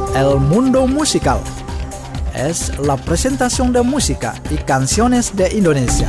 El Mundo Musical. Es la presentación de música y canciones de Indonesia.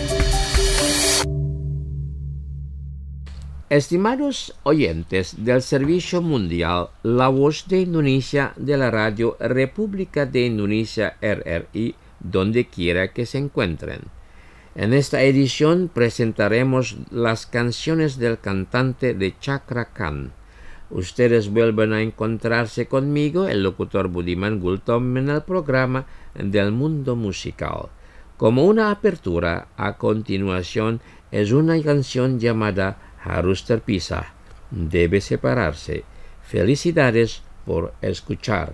Estimados oyentes del Servicio Mundial La Voz de Indonesia de la Radio República de Indonesia RRI, donde quiera que se encuentren. En esta edición presentaremos las canciones del cantante de Chakra Khan. Ustedes vuelven a encontrarse conmigo, el locutor Budiman Gultom, en el programa del Mundo Musical. Como una apertura, a continuación es una canción llamada Harus Terpisah, debe separarse. Felicidades por escuchar.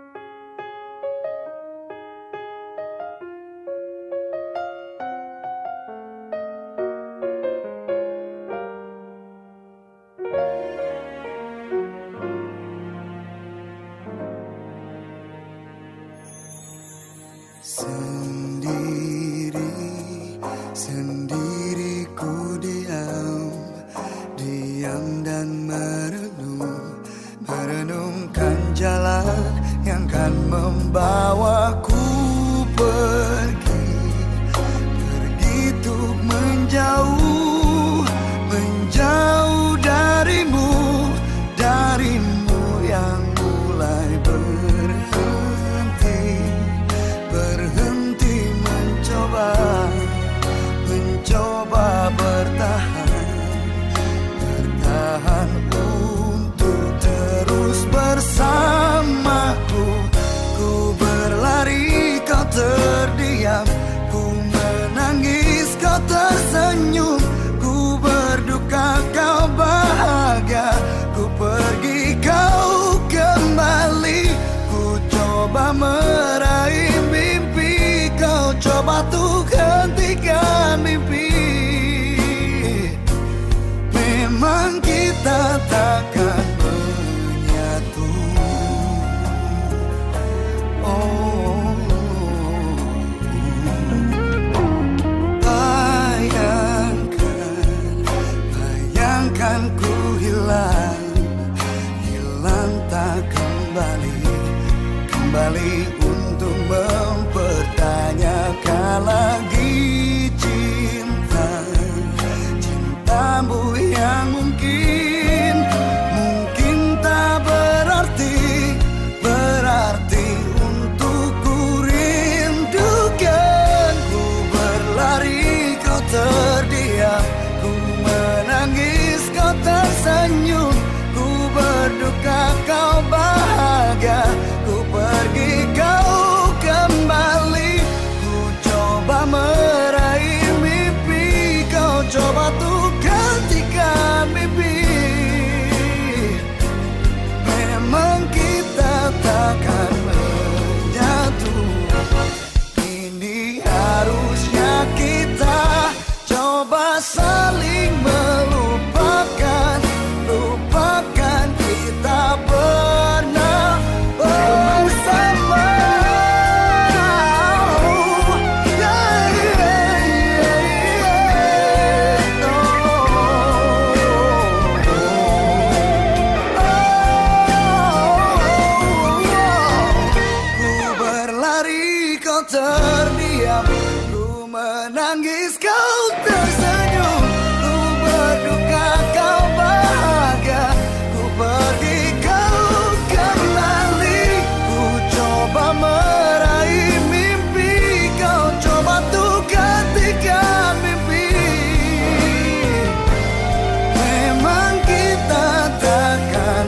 Sendiri ku diam dan merenungkan jalan yang kan membawaku pergi untuk menjauh darimu yang mulai berhenti mencoba bertahan untuk terus bersamaku. Ku berlari, kau terdiam, ku menangis, kau tersenyum, ku berduka, kau bahagia, ku pergi, kau kembali, ku coba meraih mimpi, kau coba tuh hentikan mimpi. Memang kita takkan menyatu. Bayangkan ku hilang tak kembali untuk mempertanyakan lagi cintamu yang mungkin tak berarti untukku rindukan. Ku berlari, kau terdiam, ku menangis, kau tersenyum, ku berduka, kau bahagia, ku pergi, kau kembali, ku coba meraih mimpi, kau coba tuh gantikan mimpi. Memang kita takkan menyatu. Ini harusnya kita coba saling melupakan kita pernah bersama. Ku berlari, kau terdiam, ku menangis, kau tersenyum, ku berduka, kau bahagia, ku pergi, kau kembali, ku coba meraih mimpi, kau coba tuh gantikan mimpi. Memang kita takkan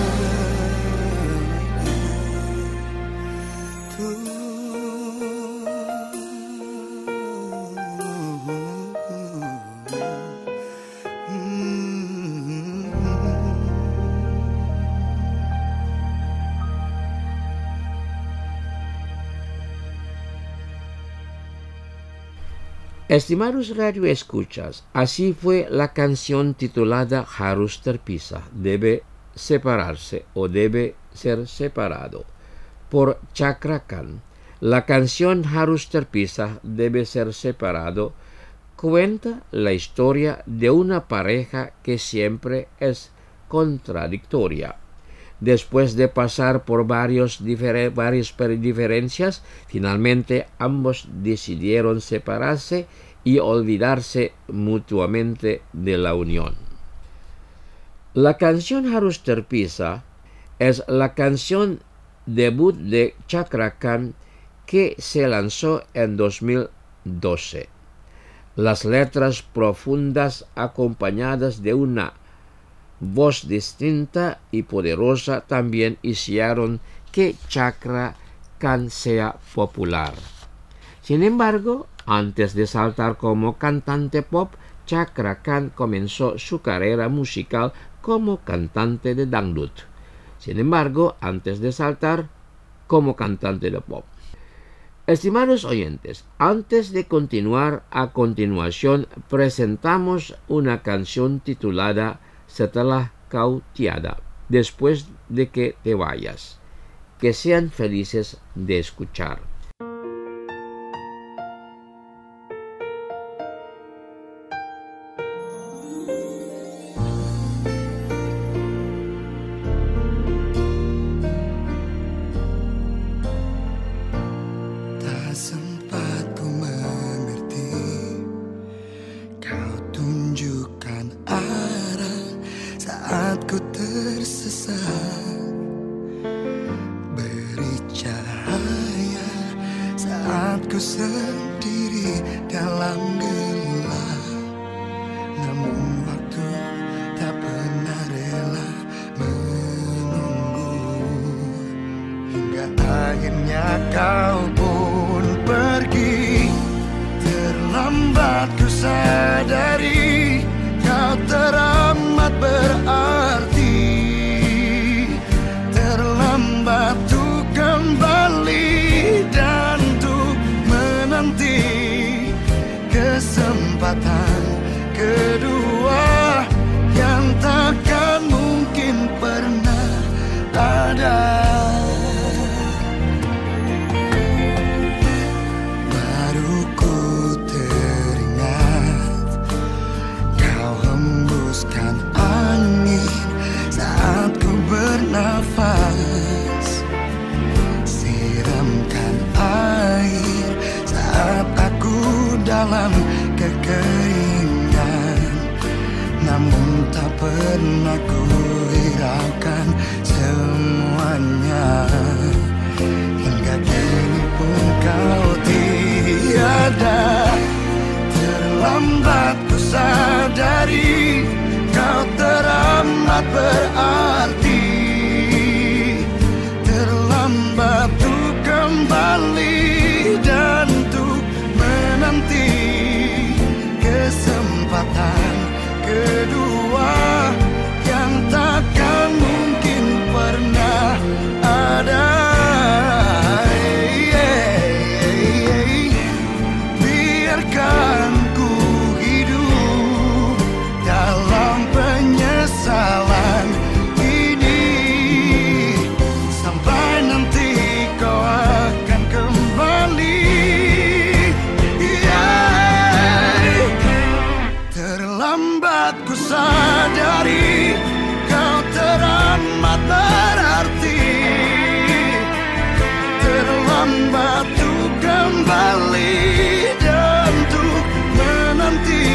Estimados radio escuchas, así fue la canción titulada Harus Terpisah, debe separarse o debe ser separado, por Chakra Khan. La canción Harus Terpisah, debe ser separado, cuenta la historia de una pareja que siempre es contradictoria. Después de pasar por varias diferencias, finalmente ambos decidieron separarse y olvidarse mutuamente de la unión. La canción Harus Terpisah es la canción debut de Chakra Khan que se lanzó en 2012. Las letras profundas acompañadas de una voz distinta y poderosa también hicieron que Chakra Khan sea popular. Sin embargo, antes de saltar como cantante pop, Chakra Khan comenzó su carrera musical como cantante de dangdut. Sin embargo, antes de saltar como cantante de pop. Estimados oyentes, antes de continuar, a continuación presentamos una canción titulada Setelah Kau Tiada, después de que te vayas. Que sean felices de escuchar. Ku sendiri dalam gelap, namun waktu tak pernah rela menunggu, hingga akhirnya kau pun pergi. Terlambat ku sadari kau teramat berarti. Terlambat ku kembali dan nanti kesempatan kedua yang takkan mungkin pernah ada. Baru ku teringat kau hembuskan angin saat ku bernafas, siramkan air saat aku dalam kekeringan, namun tak pernah ku hiraukan semuanya, hingga kini pun kau tiada. Terlambat ku sadari kau teramat berarti. Terlambat ku kembali dan menanti kesempatan kedua yang takkan mungkin pernah ada. Biarkan ku hidup dalam penyesalan ini sampai nanti kau akan kembali. Ku sadari kau teramat berarti. Terlambat untuk kembali dan untuk menanti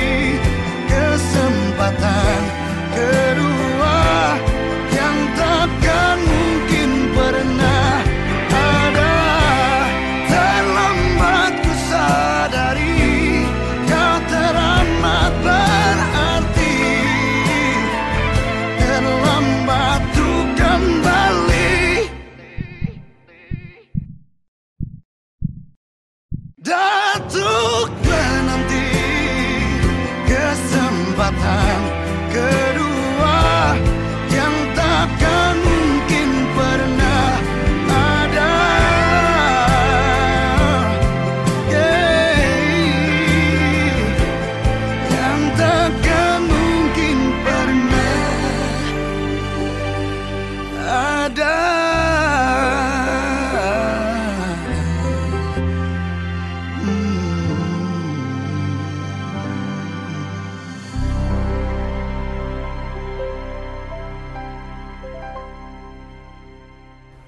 kesempatan kedua yang takkan mungkin pernah ada. Terlambat ku sadari kau teramat berarti. Terlambat untuk kembali dan untuk menanti kesempatan kedua yang takkan mungkin pernah ada. Yang takkan mungkin pernah ada.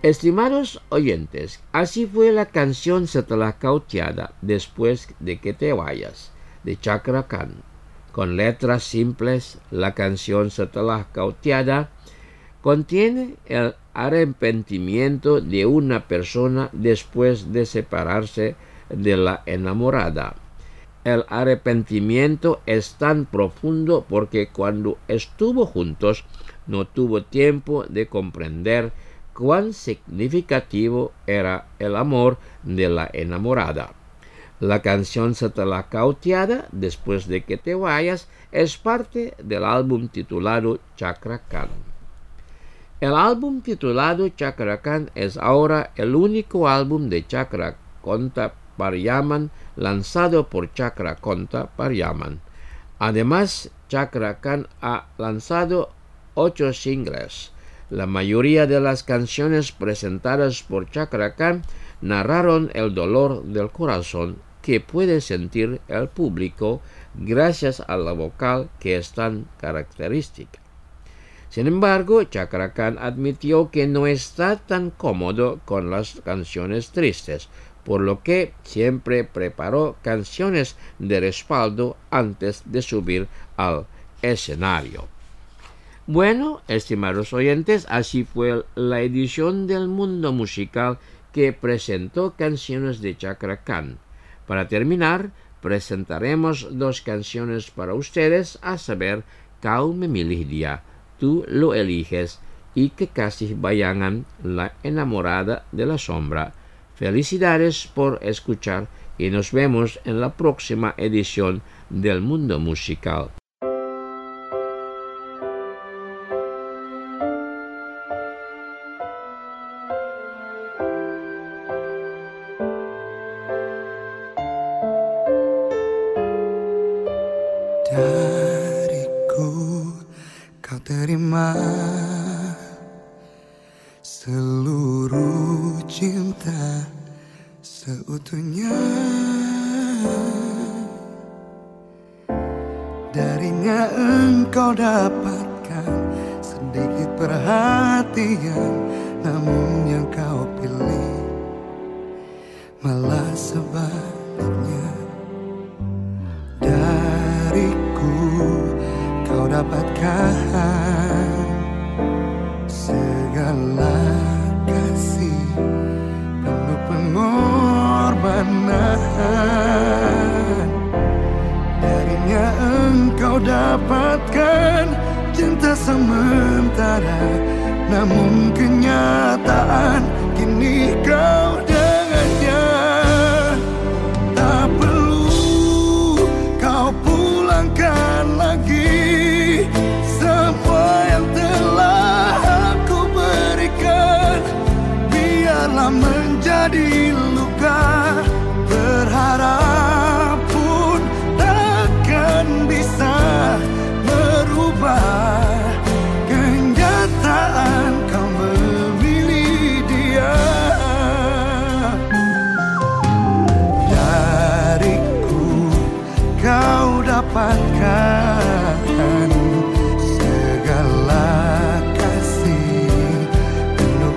Estimados oyentes, así fue la canción Setelah Kau Tiada, después de que te vayas, de Chakra Khan. Con letras simples, la canción Setelah Kau Tiada contiene el arrepentimiento de una persona después de separarse de la enamorada. El arrepentimiento es tan profundo porque cuando estuvo juntos no tuvo tiempo de comprender cuán significativo era el amor de la enamorada. La canción Setelah Kau Tiada, después de que te vayas, es parte del álbum titulado Chakra Khan. El álbum titulado Chakra Khan es ahora el único álbum de Chakra Konta Pariaman lanzado por Chakra Konta Pariaman. Además, Chakra Khan ha lanzado 8 singles. La mayoría de las canciones presentadas por Chakra Khan narraron el dolor del corazón que puede sentir el público gracias a la vocal que es tan característica. Sin embargo, Chakra Khan admitió que no está tan cómodo con las canciones tristes, por lo que siempre preparó canciones de respaldo antes de subir al escenario. Bueno, estimados oyentes, así fue la edición del Mundo Musical que presentó canciones de Chakra Khan. Para terminar, presentaremos 2 canciones para ustedes, a saber, Kau Memilih Dia, Tú lo eliges, y Kekasih Bayangan, la enamorada de la sombra. Felicidades por escuchar y nos vemos en la próxima edición del Mundo Musical. Dariku kau terima seluruh cinta seutuhnya. Darinya engkau dapatkan sedikit perhatian, namun yang kau pilih malah sebaliknya. Dariku kau dapatkan segala kasih penuh pengorbanan. Darinya engkau dapatkan cinta sementara, namun kenyataan kini kau dengannya. Tak perlu kau pulangkan lagi semua yang telah aku berikan. Biarlah menjadi luka, berharap pun takkan bisa merubah kenyataan kau memilih dia. Dariku kau dapatkan segala kasih penuh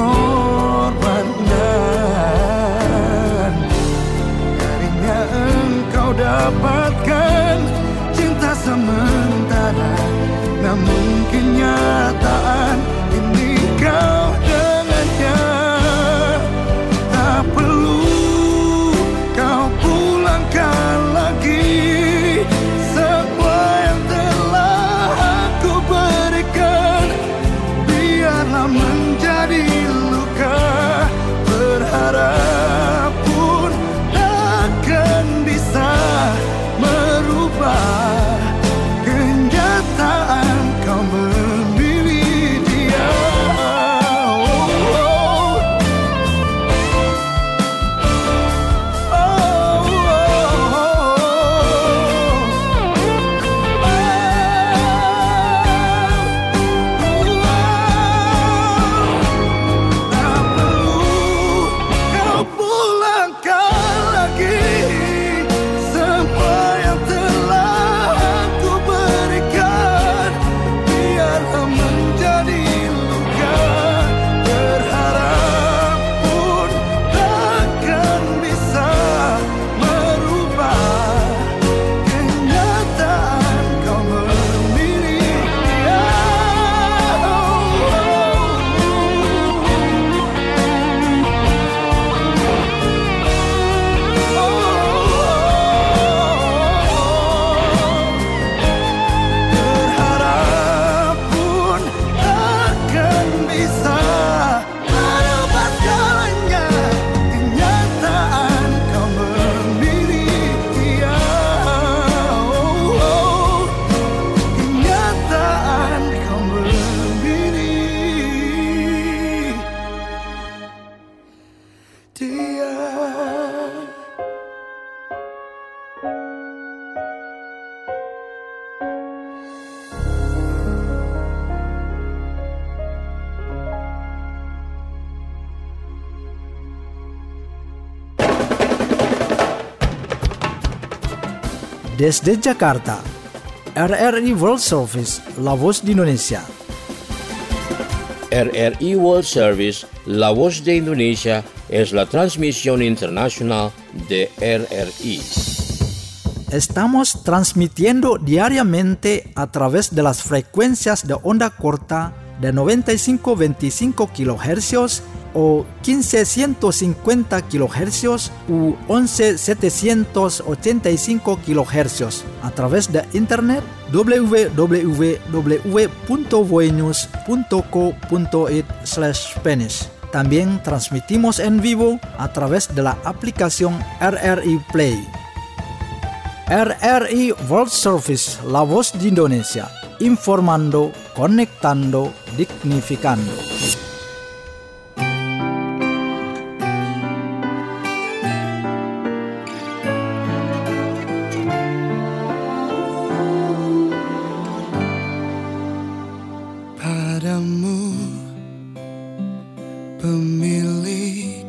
pengorbanan. Darinya engkau dapatkan cinta sementara, namun kenyataan ini kau dengannya. Tak perlu kau pulangkan lagi semua yang telah aku berikan. Biarlah menjadi luka, berharap pun takkan bisa merubah kenyataan kau memilih dia. Tak perlu kau Desde Jakarta, RRI World Service, La Voz de Indonesia. RRI World Service, La Voz de Indonesia, es la transmisión internacional de RRI. Estamos transmitiendo diariamente a través de las frecuencias de onda corta de 95.25 kHz o 15.150 kHz u 11.785 kHz a través de internet www.voenews.co.it/Spanish. También transmitimos en vivo a través de la aplicación RRI Play. RRI World Service, La Voz de Indonesia, informando, conectando, dignificando. Padamu, pemilik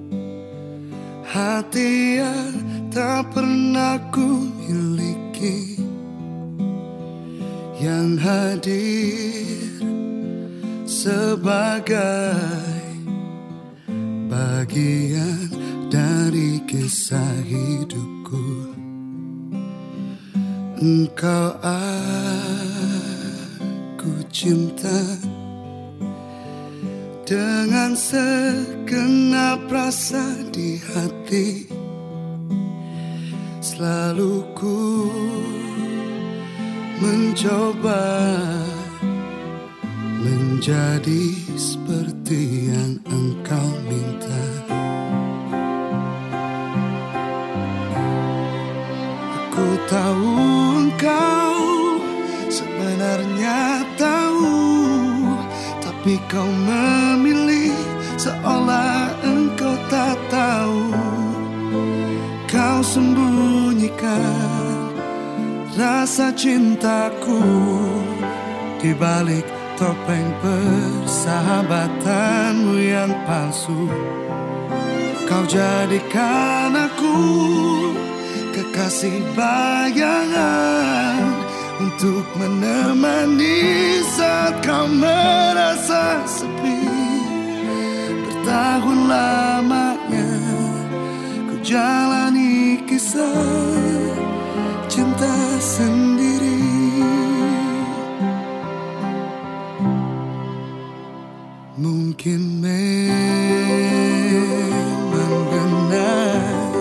hati yang tak pernah ku miliki, yang hadir sebagai bagian dari kisah hidupku. Engkau aku cinta dengan segenap rasa di hati. Selalu ku mencoba menjadi seperti yang engkau minta. Aku tahu engkau sebenarnya tahu, tapi kau memilih seolah engkau tak tahu. Kau sembunyikan rasa cintaku di balik topeng persahabatanmu yang palsu. Kau jadikan aku kekasih bayangan untuk menemani saat kau merasa sepi. Bertahun lamanya ku jalani kisah cinta sendiri. Mungkin memang benar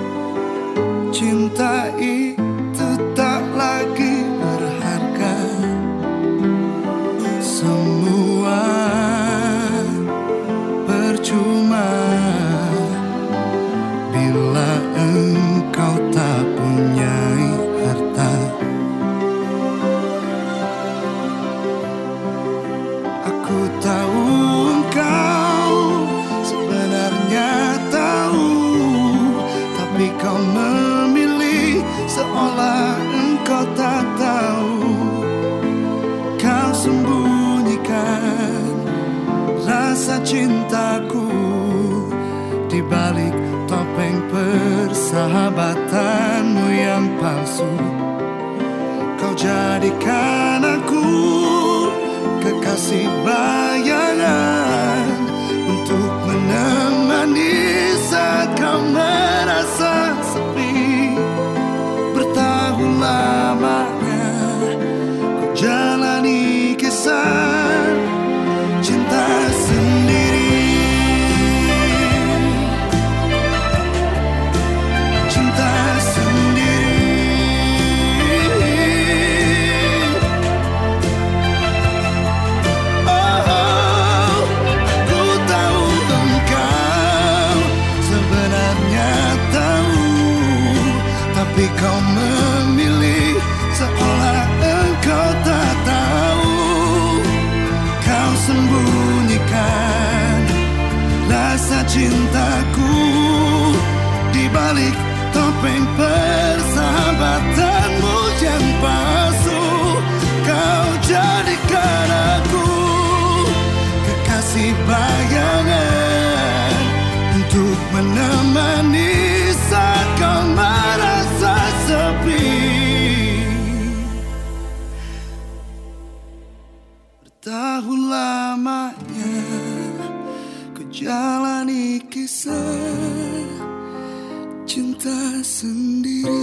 cinta itu tak lagi berharga. Semua percuma bila engkau tak punyai harta. Aku tahu engkau sebenarnya tahu, tapi kau memilih seolah engkau tak tahu. Kau sembunyikan rasa cintaku di balik topeng persahabatanmu yang palsu. Kau jadikan aku kekasih bayangan untuk menemani saat kau merasa sepi. Bertahun lamanya ku jalani kisah cinta sendiri. Cinta sendiri. Oh, ku tahu engkau sebenarnya tahu, tapi kau memilih seolah engkau tak tahu. Kau sembunyikan rasa cintaku di balik topeng persahabatanmu yang palsu. Kau jadikan aku kekasih bayangan untuk menemani saat kau merasa sepi. Tahun lamanya ku jalani kisah cinta sendiri.